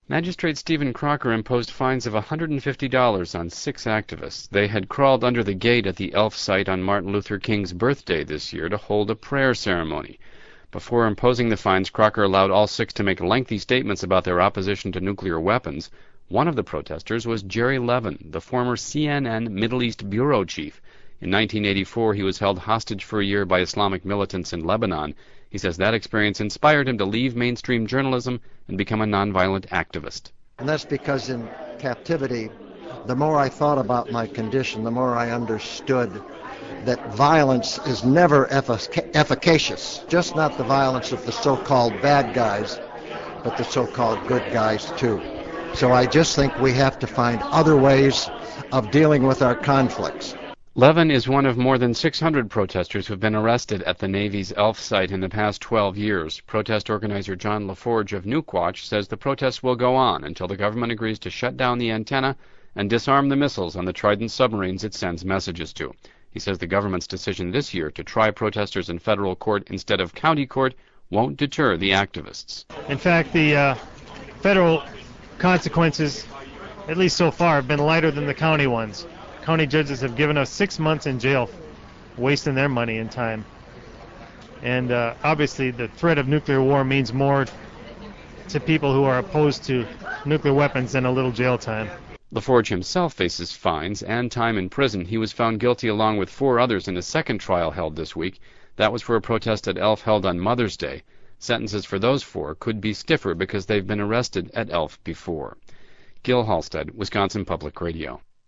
Magistrate Stephen Crocker imposed fines of $150 on 6 activists. They had crawled under the gate at the Elf site on Martin Luther King's birthday this year to hold a prayer ceremony. Before imposing the fines, Crocker allowed all 6 to make lengthy statements about their opposition to nuclear weapons. One of the protesters was Jerry Levin, the former CNN Middle East bureau chief. In 1984, he was held hostage for a year by Islamic militants in Lebanon. He says that experience inspired him to leave mainstream journalism and become a nonviolent activist. And that's because in captivity, the more I thought about my condition, the more I understood that violence is never efficacious. Just not the violence of the so-called bad guys, but the so-called good guys too. So I just think we have to find other ways of dealing with our conflicts. Levin is one of more than 600 protesters who have been arrested at the Navy's Elf site in the past 12 years. Protest organizer John LaForge of Nukewatch says the protests will go on until the government agrees to shut down the antenna and disarm the missiles on the Trident submarines it sends messages to. He says the government's decision this year to try protesters in federal court instead of county court won't deter the activists. In fact, the federal consequences, at least so far, have been lighter than the county ones. County judges have given us 6 months in jail, wasting their money and time. And obviously the threat of nuclear war means more to people who are opposed to nuclear weapons than a little jail time. LaForge himself faces fines and time in prison. He was found guilty along with 4 others in a second trial held this week. That was for a protest at Elf held on Mother's Day. Sentences for those 4 could be stiffer because they've been arrested at Elf before. Gil Halstead, Wisconsin Public Radio.